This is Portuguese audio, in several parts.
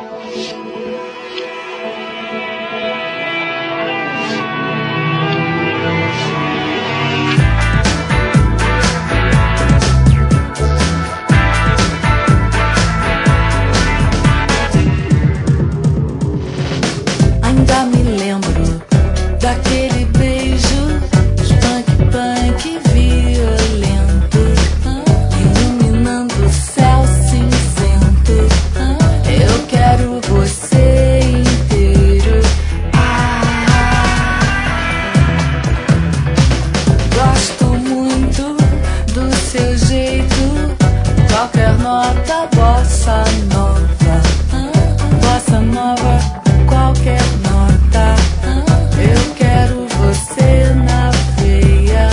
Ainda me lembro daquele beijo punk violento, iluminando o céu cinzento. Eu quero você inteiro. Gosto muito do seu jeito, qualquer nota, bossa nova, bossa nova, qualquer nota. Eu quero você na veia.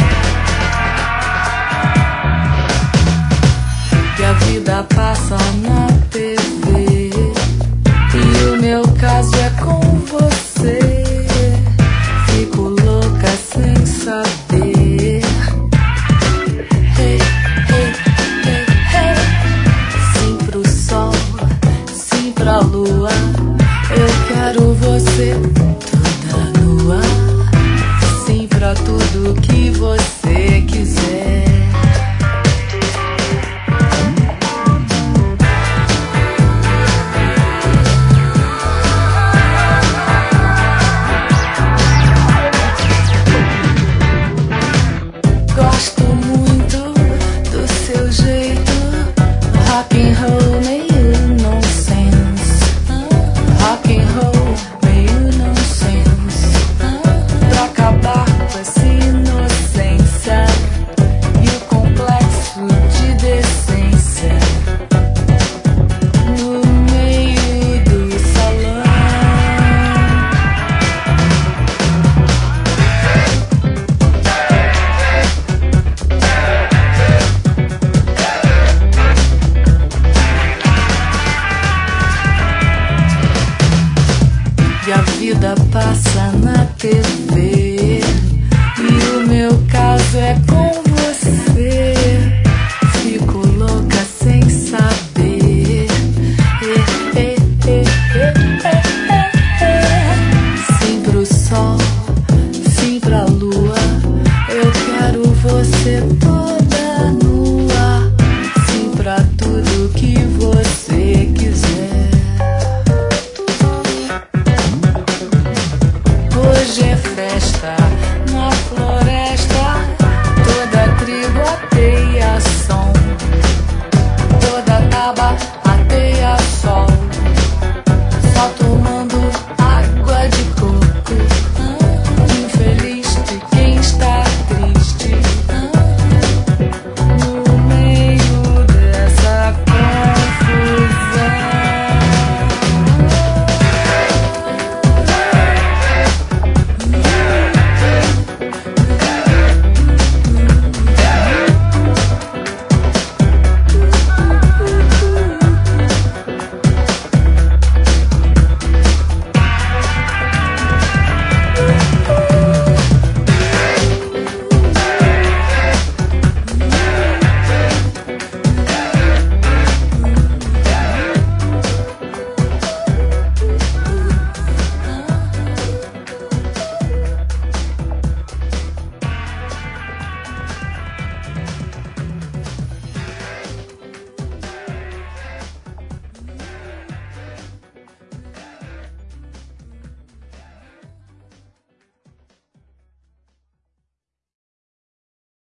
E a vida passa na TV, e o meu caso é com você. Fico louca sem saber. Hey, hey, hey, hey. Sim pro sol, sim pra lua. Eu quero você.